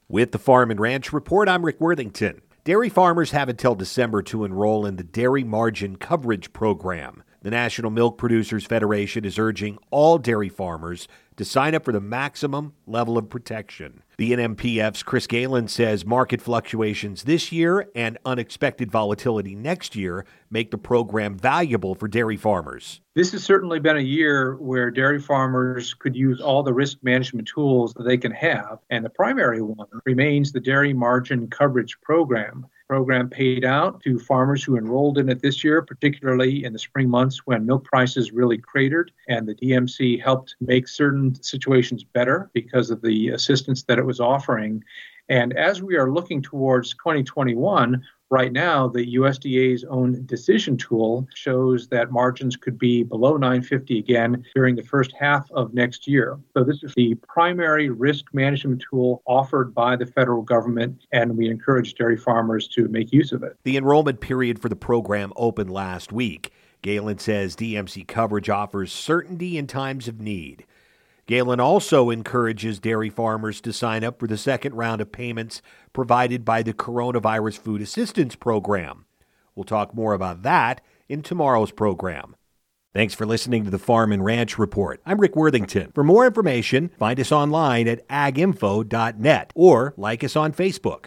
With the Farm and Ranch Report, I'm Rick Worthington. Dairy farmers have until December to enroll in the Dairy Margin Coverage Program. The National Milk Producers Federation is urging all dairy farmers to sign up for the maximum level of protection. The NMPF's Chris Galen says market fluctuations this year and unexpected volatility next year make the program valuable for dairy farmers. This has certainly been a year where dairy farmers could use all the risk management tools that they can have, and the primary one remains the Dairy Margin Coverage Program. Program paid out to farmers who enrolled in it this year, particularly in the spring months when milk prices really cratered, and the DMC helped make certain situations better because of the assistance that it was offering. And as we are looking towards 2021, right now, the USDA's own decision tool shows that margins could be below 950 again during the first half of next year. So this is the primary risk management tool offered by the federal government, and we encourage dairy farmers to make use of it. The enrollment period for the program opened last week. Galen says DMC coverage offers certainty in times of need. Galen also encourages dairy farmers to sign up for the second round of payments provided by the Coronavirus Food Assistance Program. We'll talk more about that in tomorrow's program. Thanks for listening to the Farm and Ranch Report. I'm Rick Worthington. For more information, find us online at aginfo.net or like us on Facebook.